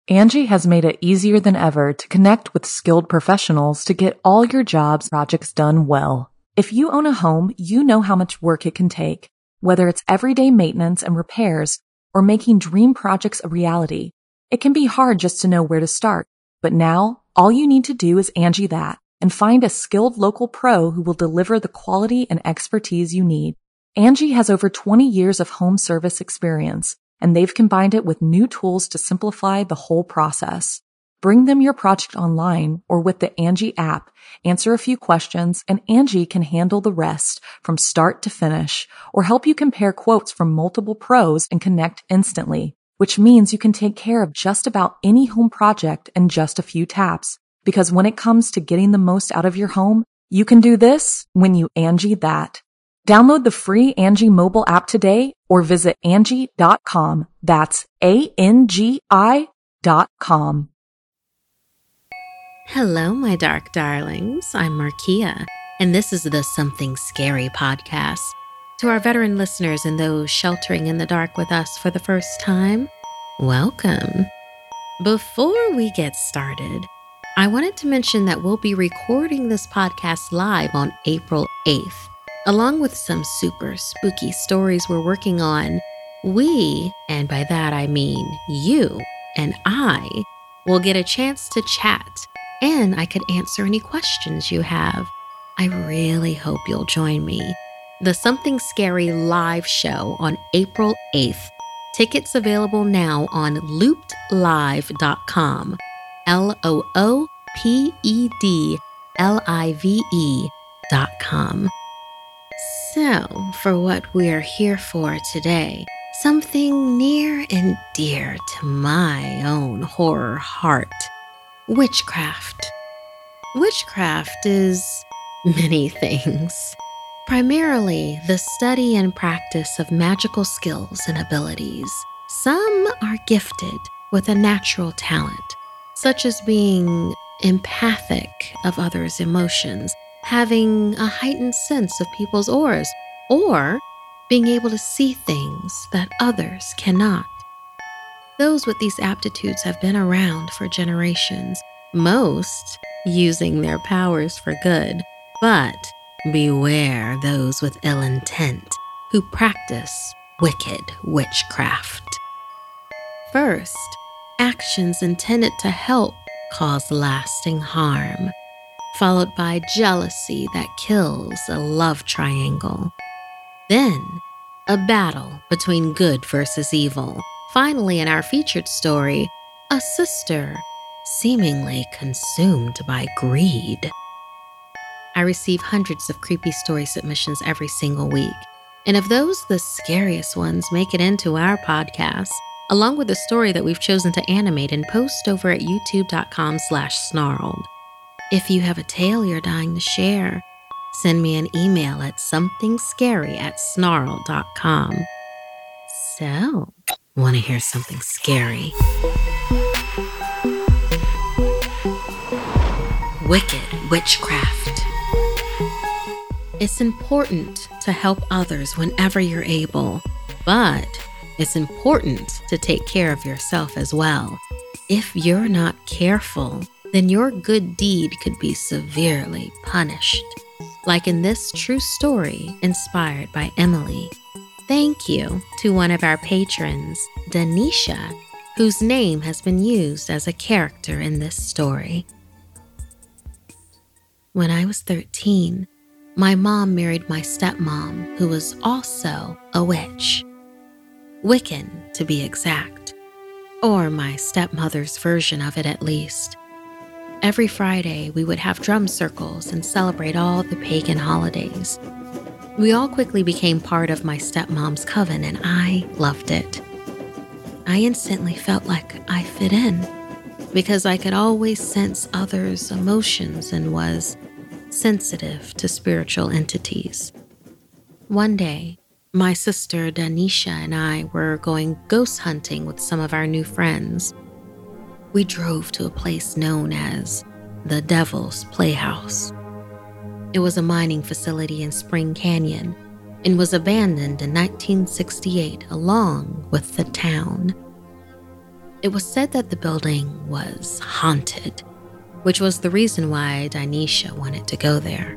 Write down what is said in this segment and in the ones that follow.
Angie has made it easier than ever to connect with skilled professionals to get all your jobs projects done well. If you own a home, you know how much work it can take, whether it's everyday maintenance and repairs or making dream projects a reality. It can be hard just to know where to start, but now all you need to do is Angie that and find a skilled local pro who will deliver the quality and expertise you need. Angie has over 20 years of home service experience, and they've combined it with new tools to simplify the whole process. Bring them your project online or with the Angie app, answer a few questions, and Angie can handle the rest from start to finish or help you compare quotes from multiple pros and connect instantly, which means you can take care of just about any home project in just a few taps. Because when it comes to getting the most out of your home, you can do this when you Angie that. Download the free Angie mobile app today or visit Angie.com. That's ANGI.com. Hello, my dark darlings. I'm Markia, and this is the Something Scary podcast. To our veteran listeners and those sheltering in the dark with us for the first time, welcome. Before we get started, I wanted to mention that we'll be recording this podcast live on April 8th. Along with some super spooky stories we're working on, we, and by that I mean you and I, will get a chance to chat, and I could answer any questions you have. I really hope you'll join me. The Something Scary live show on April 8th. Tickets available now on loopedlive.com. LOOPEDLIVE.com. So, for what we're here for today, something near and dear to my own horror heart. Witchcraft. Witchcraft is many things. Primarily, the study and practice of magical skills and abilities. Some are gifted with a natural talent, such as being empathic of others' emotions, having a heightened sense of people's auras, or being able to see things that others cannot. Those with these aptitudes have been around for generations, most using their powers for good. But beware those with ill intent who practice wicked witchcraft. First, actions intended to help cause lasting harm, followed by jealousy that kills a love triangle. Then, a battle between good versus evil. Finally, in our featured story, a sister seemingly consumed by greed. I receive hundreds of creepy story submissions every single week, and of those, the scariest ones make it into our podcast, along with a story that we've chosen to animate and post over at youtube.com/snarled. If you have a tale you're dying to share, send me an email at somethingscary@snarled.com. So, want to hear something scary? Wicked witchcraft. It's important to help others whenever you're able, but it's important to take care of yourself as well. If you're not careful, then your good deed could be severely punished. Like in this true story inspired by Emily. Thank you to one of our patrons, Danisha, whose name has been used as a character in this story. When I was 13, my mom married my stepmom, who was also a witch. Wiccan, to be exact. Or my stepmother's version of it, at least. Every Friday, we would have drum circles and celebrate all the pagan holidays. We all quickly became part of my stepmom's coven, and I loved it. I instantly felt like I fit in, because I could always sense others' emotions and was sensitive to spiritual entities. One day, my sister Danisha and I were going ghost hunting with some of our new friends. We drove to a place known as the Devil's Playhouse. It was a mining facility in Spring Canyon and was abandoned in 1968 along with the town. It was said that the building was haunted, which was the reason why Danisha wanted to go there.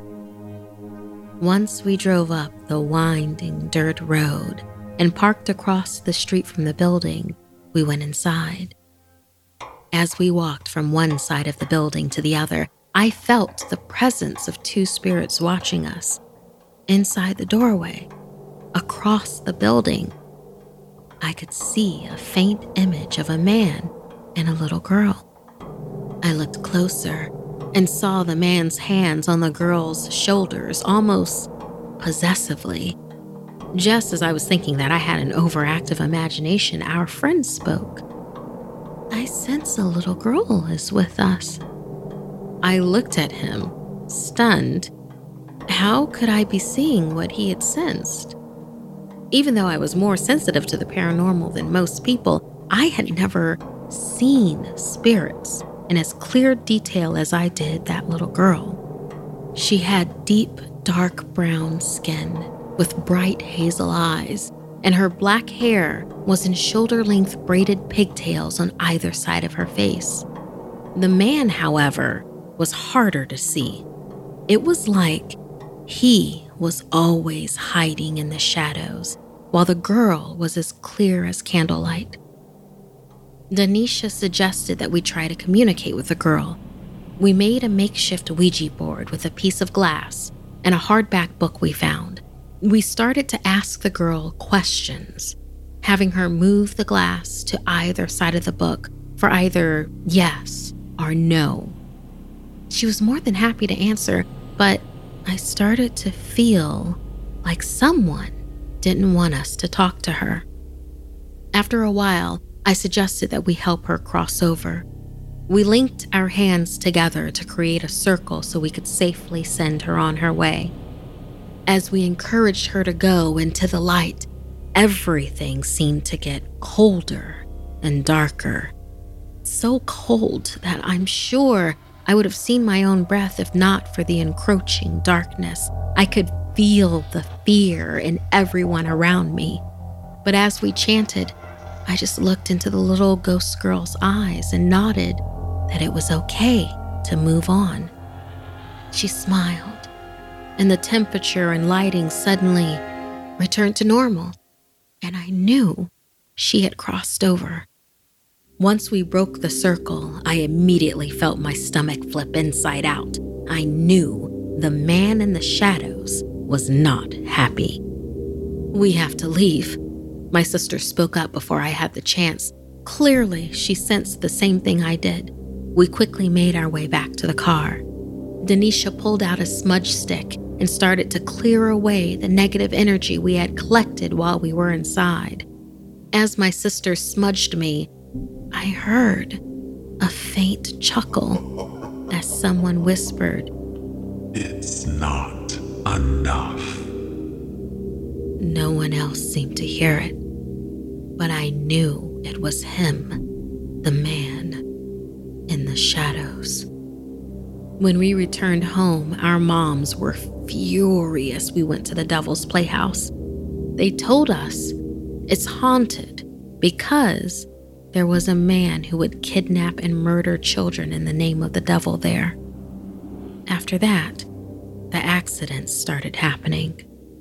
Once we drove up the winding dirt road and parked across the street from the building, we went inside. As we walked from one side of the building to the other, I felt the presence of two spirits watching us. Inside the doorway, across the building, I could see a faint image of a man and a little girl. I looked closer and saw the man's hands on the girl's shoulders almost possessively. Just as I was thinking that I had an overactive imagination, our friend spoke. "I sense a little girl is with us." I looked at him, stunned. How could I be seeing what he had sensed? Even though I was more sensitive to the paranormal than most people, I had never seen spirits in as clear detail as I did that little girl. She had deep, dark brown skin with bright hazel eyes, and her black hair was in shoulder-length braided pigtails on either side of her face. The man, however, was harder to see. It was like he was always hiding in the shadows, while the girl was as clear as candlelight. Danisha suggested that we try to communicate with the girl. We made a makeshift Ouija board with a piece of glass and a hardback book we found. We started to ask the girl questions, having her move the glass to either side of the book for either yes or no. She was more than happy to answer, but I started to feel like someone didn't want us to talk to her. After a while, I suggested that we help her cross over. We linked our hands together to create a circle so we could safely send her on her way. As we encouraged her to go into the light, everything seemed to get colder and darker. So cold that I'm sure I would have seen my own breath if not for the encroaching darkness. I could feel the fear in everyone around me. But as we chanted, I just looked into the little ghost girl's eyes and nodded that it was okay to move on. She smiled, and the temperature and lighting suddenly returned to normal, and I knew she had crossed over. Once we broke the circle, I immediately felt my stomach flip inside out. I knew the man in the shadows was not happy. "We have to leave." My sister spoke up before I had the chance. Clearly, she sensed the same thing I did. We quickly made our way back to the car. Danisha pulled out a smudge stick and started to clear away the negative energy we had collected while we were inside. As my sister smudged me, I heard a faint chuckle as someone whispered, "It's not enough." No one else seemed to hear it, but I knew it was him, the man in the shadows. When we returned home, our moms were furious we went to the Devil's Playhouse. They told us it's haunted because there was a man who would kidnap and murder children in the name of the devil there. After that, the accidents started happening.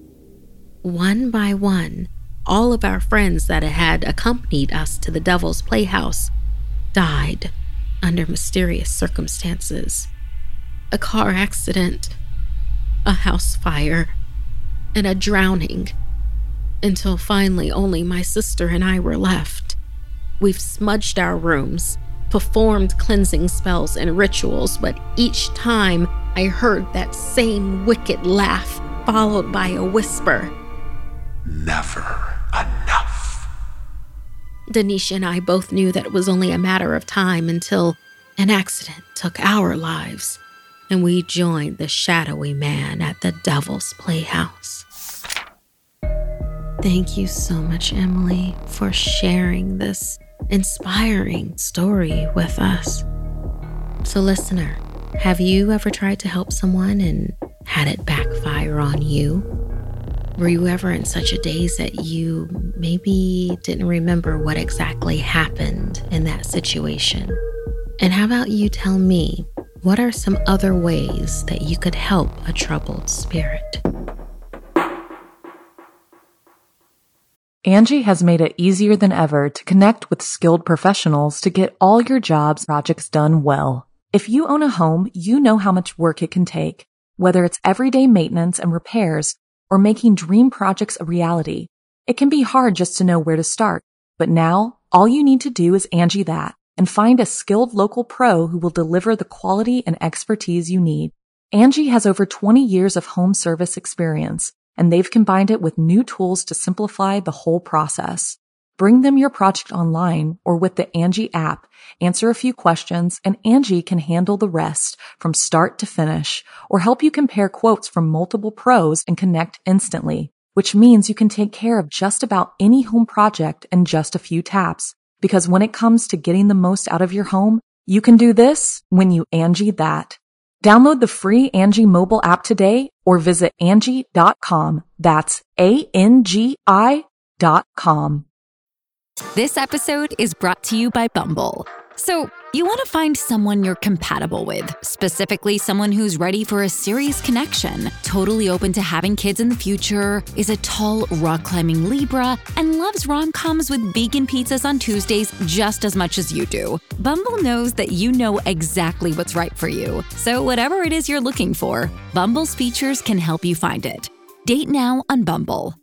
One by one, all of our friends that had accompanied us to the Devil's Playhouse died under mysterious circumstances. A car accident, a house fire, and a drowning, until finally only my sister and I were left. We've smudged our rooms, performed cleansing spells and rituals, but each time I heard that same wicked laugh followed by a whisper, "Never enough." Danisha and I both knew that it was only a matter of time until an accident took our lives, and we joined the shadowy man at the Devil's Playhouse. Thank you so much, Emily, for sharing this inspiring story with us. So, listener, have you ever tried to help someone and had it backfire on you? Were you ever in such a daze that you maybe didn't remember what exactly happened in that situation? And how about you tell me, what are some other ways that you could help a troubled spirit? Angie has made it easier than ever to connect with skilled professionals to get all your jobs projects done well. If you own a home, you know how much work it can take, whether it's everyday maintenance and repairs or making dream projects a reality. It can be hard just to know where to start, but now all you need to do is Angie that and find a skilled local pro who will deliver the quality and expertise you need. Angie has over 20 years of home service experience, and they've combined it with new tools to simplify the whole process. Bring them your project online or with the Angie app, answer a few questions, and Angie can handle the rest from start to finish or help you compare quotes from multiple pros and connect instantly, which means you can take care of just about any home project in just a few taps. Because when it comes to getting the most out of your home, you can do this when you Angie that. Download the free Angie mobile app today or visit Angie.com. That's ANGI.com. This episode is brought to you by Bumble. So, you want to find someone you're compatible with, specifically someone who's ready for a serious connection, totally open to having kids in the future, is a tall, rock-climbing Libra, and loves rom-coms with vegan pizzas on Tuesdays just as much as you do. Bumble knows that you know exactly what's right for you. So whatever it is you're looking for, Bumble's features can help you find it. Date now on Bumble.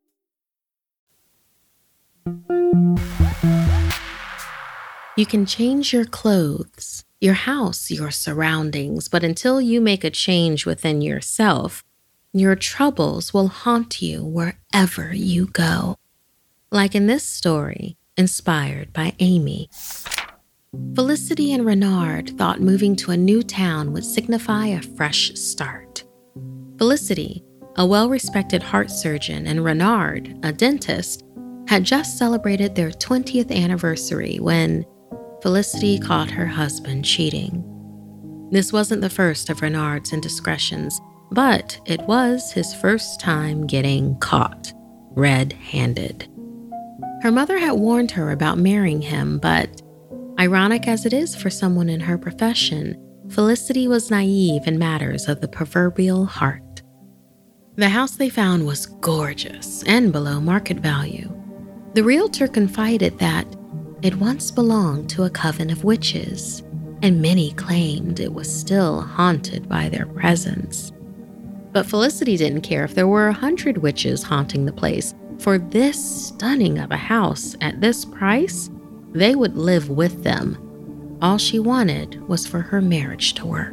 You can change your clothes, your house, your surroundings, but until you make a change within yourself, your troubles will haunt you wherever you go. Like in this story, inspired by Amy. Felicity and Renard thought moving to a new town would signify a fresh start. Felicity, a well-respected heart surgeon, and Renard, a dentist, had just celebrated their 20th anniversary when Felicity caught her husband cheating. This wasn't the first of Renard's indiscretions, but it was his first time getting caught, red-handed. Her mother had warned her about marrying him, but ironic as it is for someone in her profession, Felicity was naive in matters of the proverbial heart. The house they found was gorgeous and below market value. The realtor confided that it once belonged to a coven of witches, and many claimed it was still haunted by their presence. But Felicity didn't care if there were 100 witches haunting the place. For this stunning of a house at this price, they would live with them. All she wanted was for her marriage to work.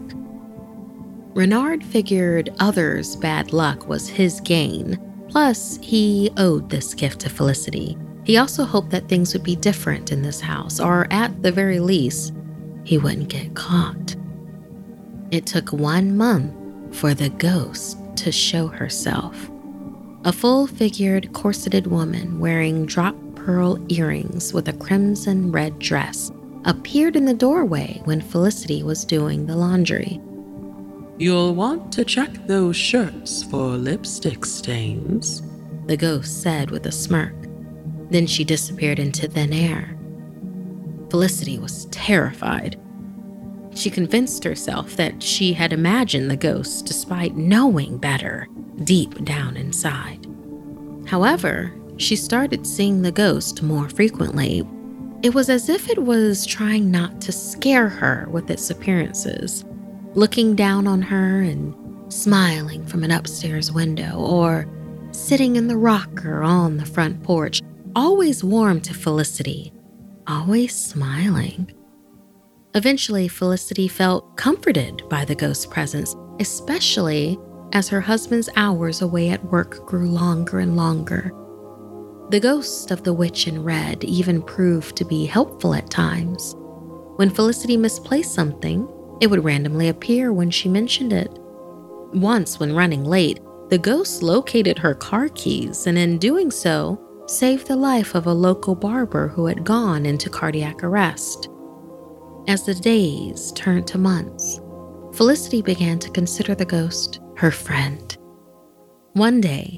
Renard figured others' bad luck was his gain, plus he owed this gift to Felicity. He also hoped that things would be different in this house, or at the very least, he wouldn't get caught. It took 1 month for the ghost to show herself. A full-figured, corseted woman wearing drop pearl earrings with a crimson red dress appeared in the doorway when Felicity was doing the laundry. "You'll want to check those shirts for lipstick stains," the ghost said with a smirk. Then she disappeared into thin air. Felicity was terrified. She convinced herself that she had imagined the ghost despite knowing better deep down inside. However, she started seeing the ghost more frequently. It was as if it was trying not to scare her with its appearances, looking down on her and smiling from an upstairs window, or sitting in the rocker on the front porch, always warm to Felicity, always smiling. Eventually, Felicity felt comforted by the ghost's presence, especially as her husband's hours away at work grew longer and longer. The ghost of the witch in red even proved to be helpful at times. When Felicity misplaced something, it would randomly appear when she mentioned it. Once, when running late, the ghost located her car keys, and in doing so, saved the life of a local barber who had gone into cardiac arrest. As the days turned to months, Felicity began to consider the ghost her friend. One day,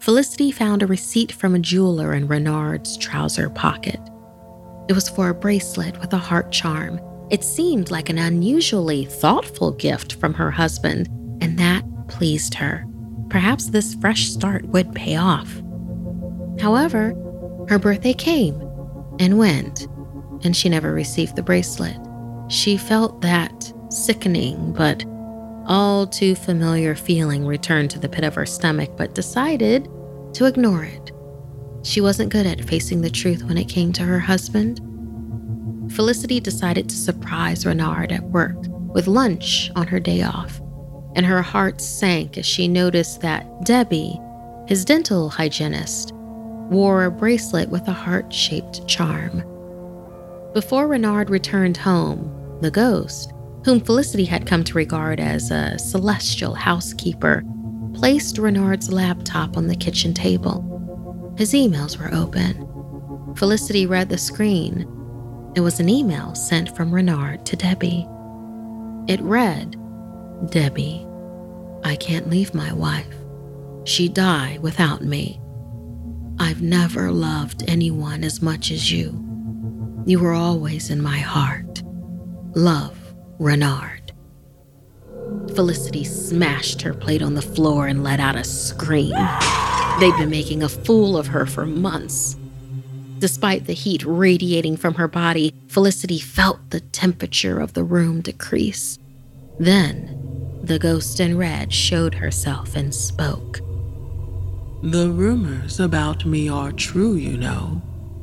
Felicity found a receipt from a jeweler in Renard's trouser pocket. It was for a bracelet with a heart charm. It seemed like an unusually thoughtful gift from her husband, and that pleased her. Perhaps this fresh start would pay off. However, her birthday came and went, and she never received the bracelet. She felt that sickening but all too familiar feeling return to the pit of her stomach, but decided to ignore it. She wasn't good at facing the truth when it came to her husband. Felicity decided to surprise Renard at work with lunch on her day off, and her heart sank as she noticed that Debbie, his dental hygienist, wore a bracelet with a heart-shaped charm. Before Renard returned home, the ghost, whom Felicity had come to regard as a celestial housekeeper, placed Renard's laptop on the kitchen table. His emails were open. Felicity read the screen. It was an email sent from Renard to Debbie. It read, "Debbie, I can't leave my wife. She'd die without me. I've never loved anyone as much as you. You were always in my heart. Love, Renard." Felicity smashed her plate on the floor and let out a scream. They'd been making a fool of her for months. Despite the heat radiating from her body, Felicity felt the temperature of the room decrease. Then, the ghost in red showed herself and spoke. The rumors about me are true, you know.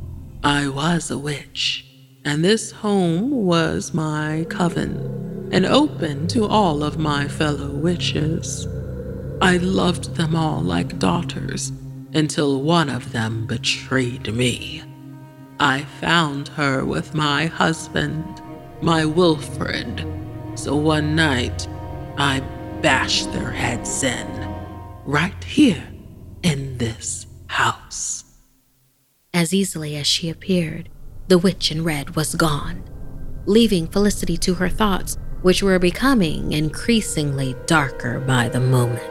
I was a witch, and this home was my coven, and open to all of my fellow witches. I loved them all like daughters, until one of them betrayed me. I found her with my husband, my Wilfred, so one night I bashed their heads in, right here in this house. As easily as she appeared, the witch in red was gone, leaving Felicity to her thoughts, which were becoming increasingly darker by the moment.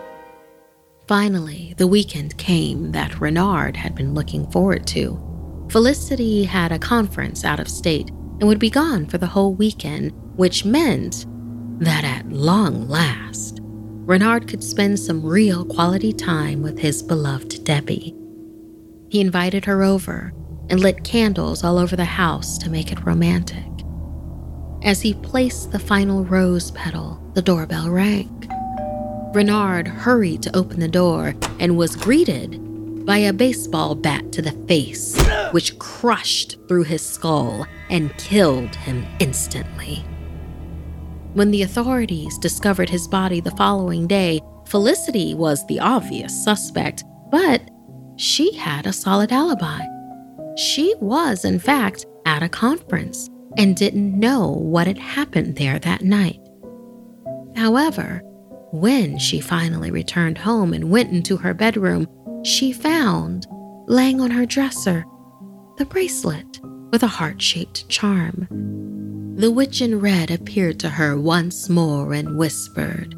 Finally, the weekend came that Renard had been looking forward to. Felicity had a conference out of state and would be gone for the whole weekend, which meant that at long last, Renard could spend some real quality time with his beloved Debbie. He invited her over and lit candles all over the house to make it romantic. As he placed the final rose petal, the doorbell rang. Renard hurried to open the door and was greeted by a baseball bat to the face, which crushed through his skull and killed him instantly. When the authorities discovered his body the following day, Felicity was the obvious suspect, but she had a solid alibi. She was, in fact, at a conference and didn't know what had happened there that night. However, when she finally returned home and went into her bedroom, she found, laying on her dresser, the bracelet with a heart-shaped charm. The witch in red appeared to her once more and whispered,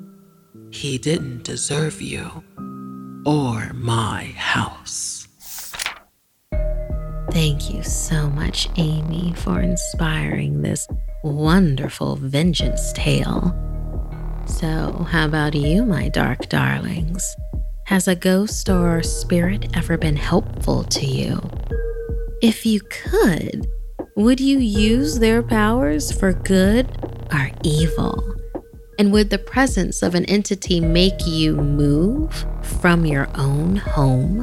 He didn't deserve you or my house. Thank you so much, Amy, for inspiring this wonderful vengeance tale. So, how about you, my dark darlings? Has a ghost or spirit ever been helpful to you? If you could, would you use their powers for good or evil? And would the presence of an entity make you move from your own home?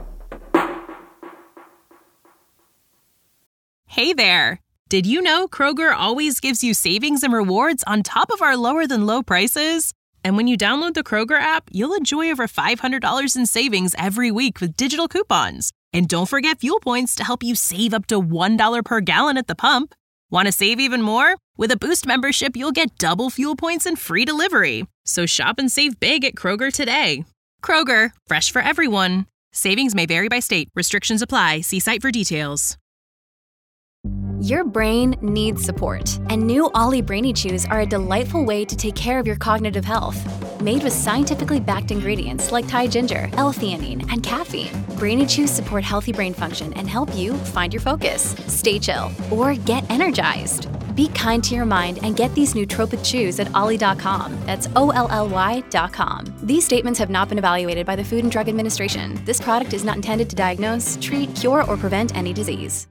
Hey there! Did you know Kroger always gives you savings and rewards on top of our lower than low prices? And when you download the Kroger app, you'll enjoy over $500 in savings every week with digital coupons. And don't forget fuel points to help you save up to $1 per gallon at the pump. Want to save even more? With a Boost membership, you'll get double fuel points and free delivery. So shop and save big at Kroger today. Kroger, fresh for everyone. Savings may vary by state. Restrictions apply. See site for details. Your brain needs support, and new Ollie Brainy Chews are a delightful way to take care of your cognitive health. Made with scientifically backed ingredients like Thai ginger, L-theanine, and caffeine, Brainy Chews support healthy brain function and help you find your focus, stay chill, or get energized. Be kind to your mind and get these nootropic chews at ollie.com. That's OLLY.com. These statements have not been evaluated by the Food and Drug Administration. This product is not intended to diagnose, treat, cure, or prevent any disease.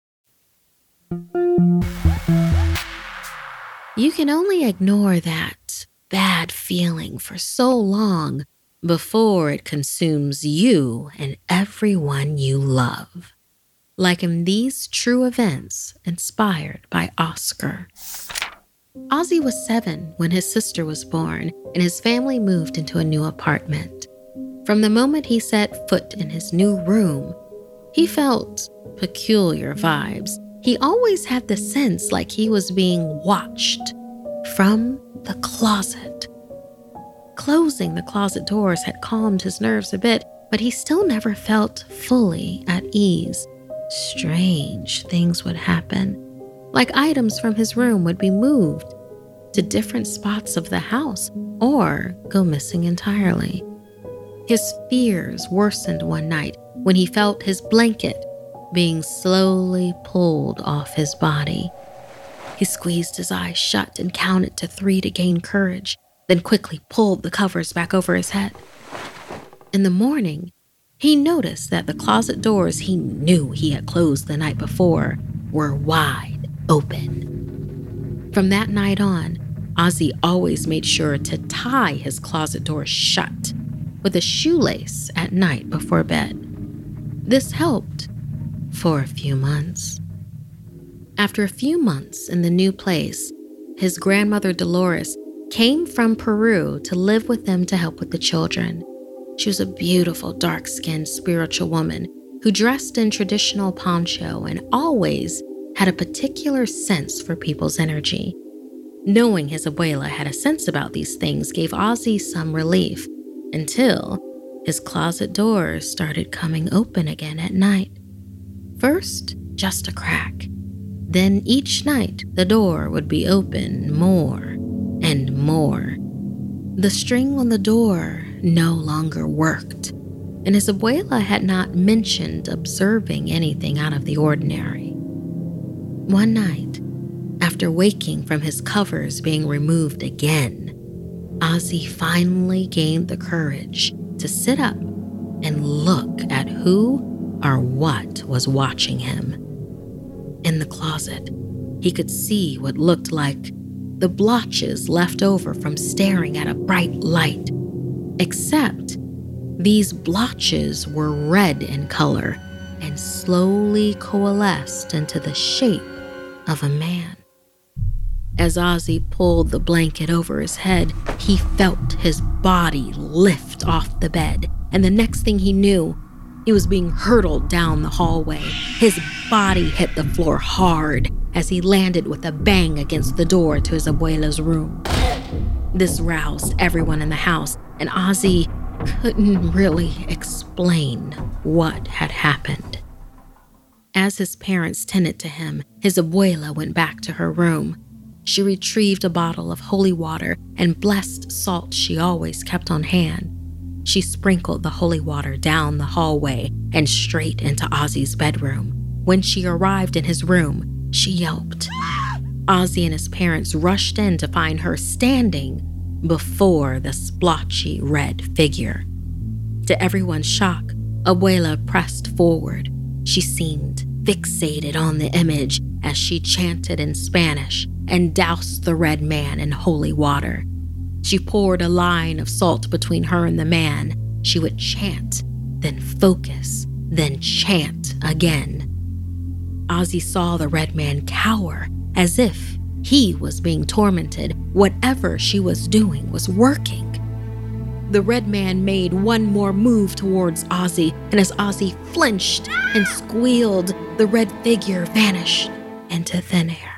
You can only ignore that bad feeling for so long before it consumes you and everyone you love. Like in these true events inspired by Oscar. Ozzy was 7 when his sister was born and his family moved into a new apartment. From the moment he set foot in his new room, he felt peculiar vibes. He always had the sense like he was being watched from the closet. Closing the closet doors had calmed his nerves a bit, but he still never felt fully at ease. Strange things would happen, like items from his room would be moved to different spots of the house or go missing entirely. His fears worsened one night when he felt his blanket being slowly pulled off his body. He squeezed his eyes shut and counted to 3 to gain courage, then quickly pulled the covers back over his head. In the morning, he noticed that the closet doors he knew he had closed the night before were wide open. From that night on, Ozzy always made sure to tie his closet doors shut with a shoelace at night before bed. This helped for a few months. After a few months in the new place, his grandmother Dolores came from Peru to live with them to help with the children. She was a beautiful, dark-skinned, spiritual woman who dressed in traditional poncho and always had a particular sense for people's energy. Knowing his abuela had a sense about these things gave Ozzy some relief until his closet doors started coming open again at night. First, just a crack. Then each night, the door would be open more and more. The string on the door no longer worked, and his abuela had not mentioned observing anything out of the ordinary. One night, after waking from his covers being removed again, Ozzy finally gained the courage to sit up and look at who or what was watching him. In the closet, he could see what looked like the blotches left over from staring at a bright light, except these blotches were red in color and slowly coalesced into the shape of a man. As Ozzy pulled the blanket over his head, he felt his body lift off the bed, and the next thing he knew, he was being hurtled down the hallway. His body hit the floor hard as he landed with a bang against the door to his abuela's room. This roused everyone in the house, and Ozzy couldn't really explain what had happened. As his parents tended to him, his abuela went back to her room. She retrieved a bottle of holy water and blessed salt she always kept on hand. She sprinkled the holy water down the hallway and straight into Ozzy's bedroom. When she arrived in his room, she yelped. Ozzy and his parents rushed in to find her standing before the splotchy red figure. To everyone's shock, Abuela pressed forward. She seemed fixated on the image as she chanted in Spanish and doused the red man in holy water. She poured a line of salt between her and the man. She would chant, then focus, then chant again. Ozzy saw the red man cower as if he was being tormented. Whatever she was doing was working. The red man made one more move towards Ozzy, and as Ozzy flinched and squealed, the red figure vanished into thin air.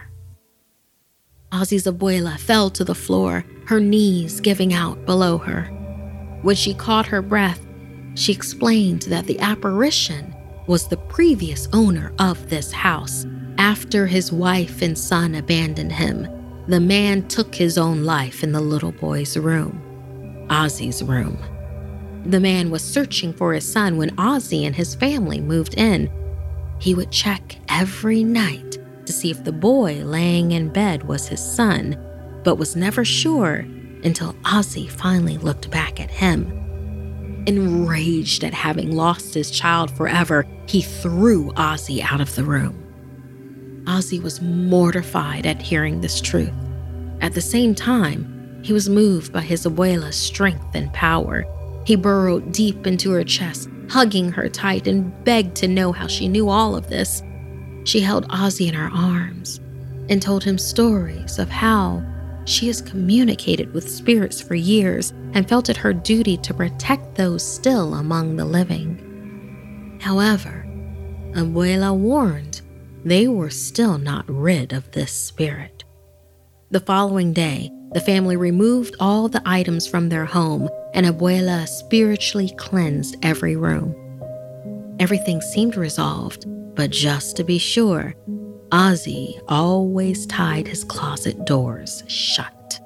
Ozzy's abuela fell to the floor, her knees giving out below her. When she caught her breath, she explained that the apparition was the previous owner of this house, After his wife and son abandoned him, the man took his own life in the little boy's room, Ozzy's room. The man was searching for his son when Ozzy and his family moved in. He would check every night to see if the boy laying in bed was his son, but was never sure until Ozzy finally looked back at him. Enraged at having lost his child forever, he threw Ozzy out of the room. Ozzy was mortified at hearing this truth. At the same time, he was moved by his abuela's strength and power. He burrowed deep into her chest, hugging her tight, and begged to know how she knew all of this. She held Ozzy in her arms and told him stories of how she has communicated with spirits for years and felt it her duty to protect those still among the living. However, Abuela warned they were still not rid of this spirit. The following day, the family removed all the items from their home, and Abuela spiritually cleansed every room. Everything seemed resolved, but just to be sure, Ozzy always tied his closet doors shut.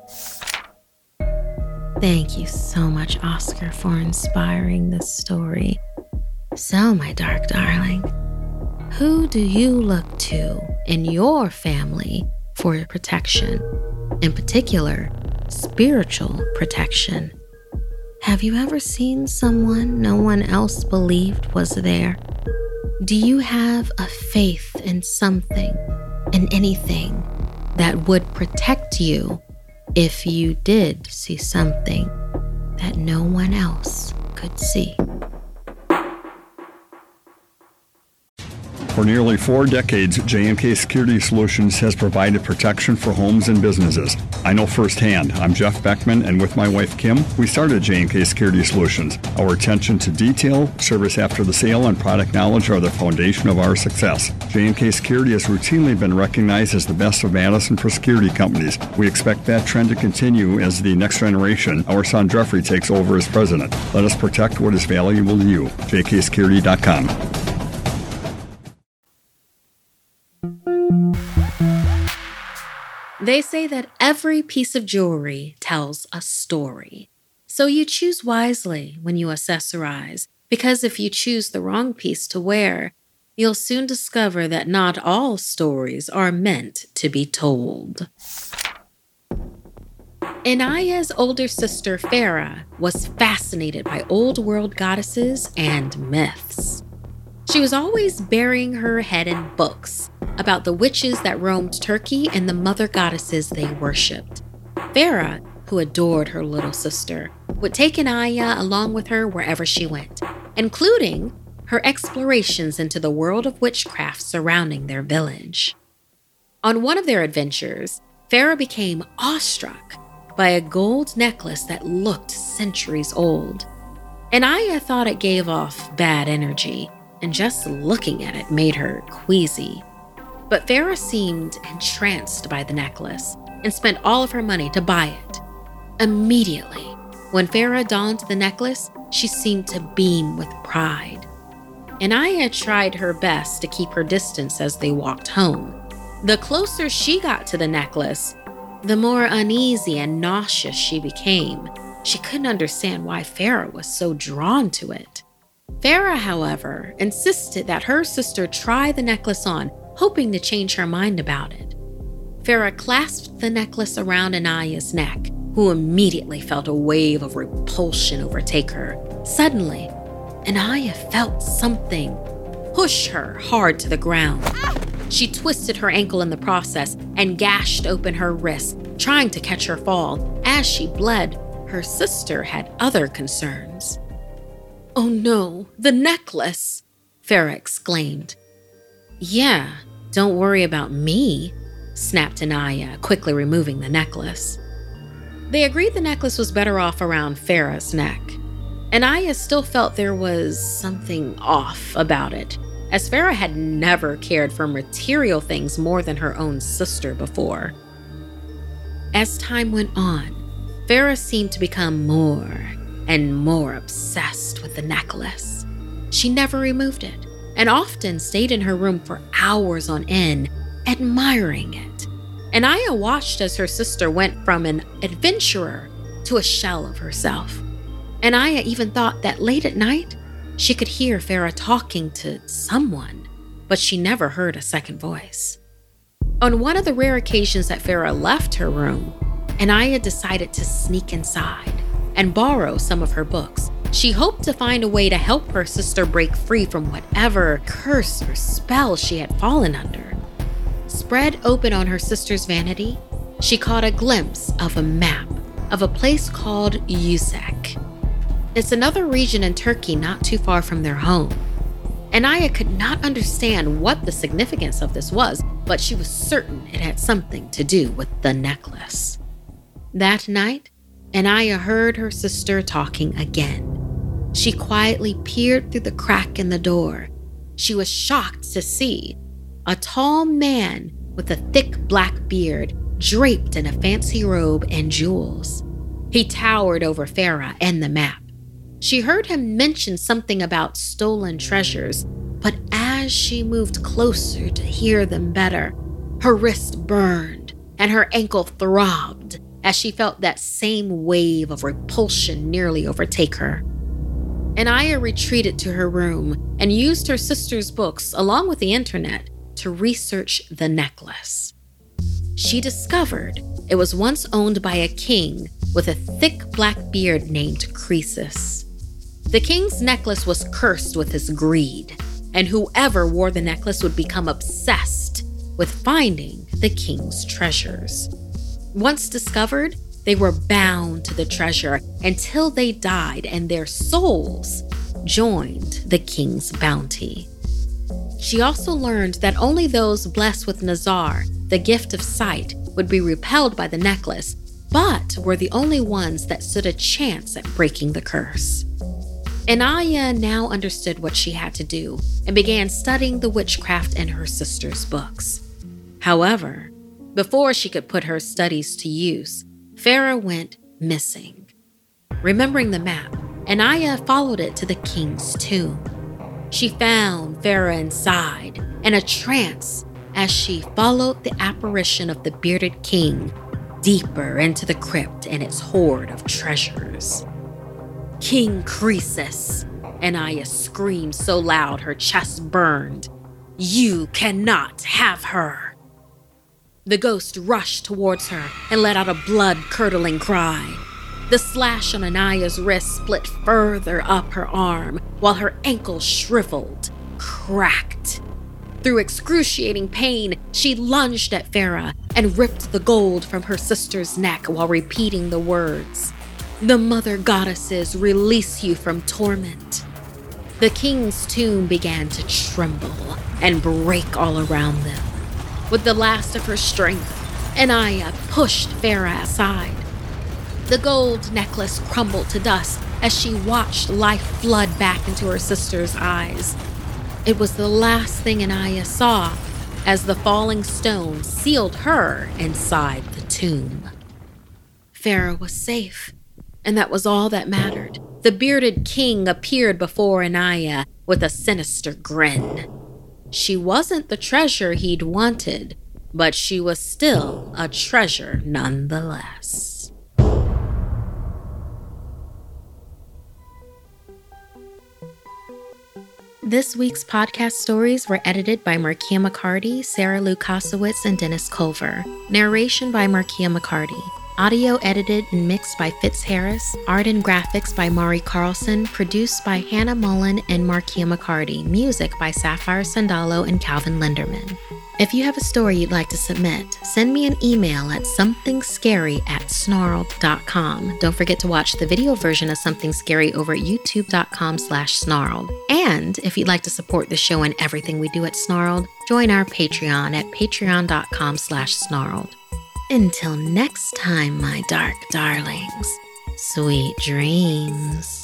Thank you so much, Oscar, for inspiring this story. So, my dark darling, who do you look to in your family for protection? In particular, spiritual protection. Have you ever seen someone no one else believed was there? Do you have a faith in something, in anything, that would protect you if you did see something that no one else could see? For nearly 4 decades, J&K Security Solutions has provided protection for homes and businesses. I know firsthand. I'm Jeff Beckman, and with my wife Kim, we started J&K Security Solutions. Our attention to detail, service after the sale, and product knowledge are the foundation of our success. J&K Security has routinely been recognized as the best of Madison for security companies. We expect that trend to continue as the next generation, our son Jeffrey, takes over as president. Let us protect what is valuable to you. jksecurity.com. They say that every piece of jewelry tells a story. So you choose wisely when you accessorize, because if you choose the wrong piece to wear, you'll soon discover that not all stories are meant to be told. Inaya's older sister, Farah, was fascinated by old world goddesses and myths. She was always burying her head in books about the witches that roamed Turkey and the mother goddesses they worshipped. Farah, who adored her little sister, would take Inaya along with her wherever she went, including her explorations into the world of witchcraft surrounding their village. On one of their adventures, Farah became awestruck by a gold necklace that looked centuries old. Inaya thought it gave off bad energy, and just looking at it made her queasy. But Farah seemed entranced by the necklace and spent all of her money to buy it. Immediately, when Farah donned the necklace, she seemed to beam with pride. Inaya tried her best to keep her distance as they walked home. The closer she got to the necklace, the more uneasy and nauseous she became. She couldn't understand why Farah was so drawn to it. Farah, however, insisted that her sister try the necklace on, hoping to change her mind about it. Farah clasped the necklace around Inaya's neck, who immediately felt a wave of repulsion overtake her. Suddenly, Inaya felt something push her hard to the ground. She twisted her ankle in the process and gashed open her wrist, trying to catch her fall. As she bled, her sister had other concerns. "Oh no, the necklace!" Farah exclaimed. "Yeah, don't worry about me," snapped Inaya, quickly removing the necklace. They agreed the necklace was better off around Farah's neck. Inaya still felt there was something off about it, as Farah had never cared for material things more than her own sister before. As time went on, Farah seemed to become more and more obsessed with the necklace. She never removed it, and often stayed in her room for hours on end, admiring it. Anaya watched as her sister went from an adventurer to a shell of herself. Anaya even thought that late at night, she could hear Farah talking to someone, but she never heard a second voice. On one of the rare occasions that Farah left her room, Anaya decided to sneak inside and borrow some of her books. She hoped to find a way to help her sister break free from whatever curse or spell she had fallen under. Spread open on her sister's vanity, she caught a glimpse of a map of a place called Yusek. It's another region in Turkey not too far from their home. Anaya could not understand what the significance of this was, but she was certain it had something to do with the necklace. That night, Anaya heard her sister talking again. She quietly peered through the crack in the door. She was shocked to see a tall man with a thick black beard draped in a fancy robe and jewels. He towered over Farah and the map. She heard him mention something about stolen treasures, but as she moved closer to hear them better, her wrist burned and her ankle throbbed as she felt that same wave of repulsion nearly overtake her. Anaya retreated to her room and used her sister's books, along with the internet, to research the necklace. She discovered it was once owned by a king with a thick black beard named Croesus. The king's necklace was cursed with his greed, and whoever wore the necklace would become obsessed with finding the king's treasures. Once discovered, they were bound to the treasure until they died and their souls joined the king's bounty. She also learned that only those blessed with Nazar, the gift of sight, would be repelled by the necklace, but were the only ones that stood a chance at breaking the curse. Anaya now understood what she had to do and began studying the witchcraft in her sister's books. However, before she could put her studies to use, Farah went missing. Remembering the map, Anaya followed it to the king's tomb. She found Farah inside, in a trance, as she followed the apparition of the bearded king deeper into the crypt and its hoard of treasures. King Croesus, Anaya screamed so loud her chest burned. You cannot have her. The ghost rushed towards her and let out a blood-curdling cry. The slash on Anaya's wrist split further up her arm, while her ankle shriveled, cracked. Through excruciating pain, she lunged at Farah and ripped the gold from her sister's neck while repeating the words, "The mother goddesses release you from torment." The king's tomb began to tremble and break all around them. With the last of her strength, Anaya pushed Farah aside. The gold necklace crumbled to dust as she watched life flood back into her sister's eyes. It was the last thing Anaya saw as the falling stone sealed her inside the tomb. Farah was safe, and that was all that mattered. The bearded king appeared before Anaya with a sinister grin. She wasn't the treasure he'd wanted, but she was still a treasure nonetheless. This week's podcast stories were edited by Markia McCarty, Sarah Lukasiewicz, and Dennis Culver. Narration by Markia McCarty. Audio edited and mixed by Fitz Harris. Art and graphics by Mari Carlson. Produced by Hannah Mullen and Markia McCarty. Music by Sapphire Sandalo and Calvin Linderman. If you have a story you'd like to submit, send me an email at somethingscary@snarled.com. Don't forget to watch the video version of Something Scary over at youtube.com/snarled. And if you'd like to support the show and everything we do at Snarled, join our Patreon at patreon.com/snarled. Until next time, my dark darlings, sweet dreams.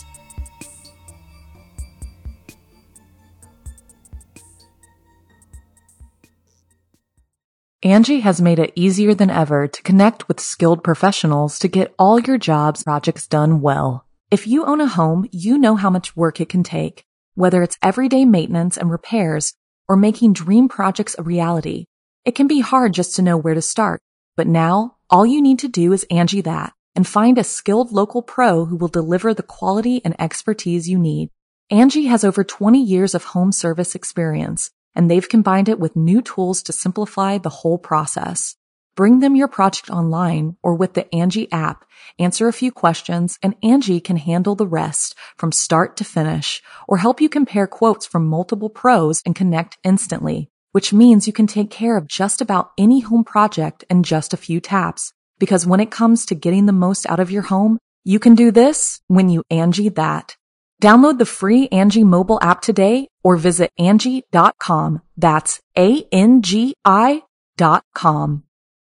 Angie has made it easier than ever to connect with skilled professionals to get all your jobs projects done well. If you own a home, you know how much work it can take, whether it's everyday maintenance and repairs or making dream projects a reality. It can be hard just to know where to start, but now all you need to do is Angie that and find a skilled local pro who will deliver the quality and expertise you need. Angie has over 20 years of home service experience, and they've combined it with new tools to simplify the whole process. Bring them your project online or with the Angie app, answer a few questions, and Angie can handle the rest from start to finish, or help you compare quotes from multiple pros and connect instantly, which means you can take care of just about any home project in just a few taps. Because when it comes to getting the most out of your home, you can do this when you Angie that. Download the free Angie mobile app today or visit Angie.com. That's ANGI.com.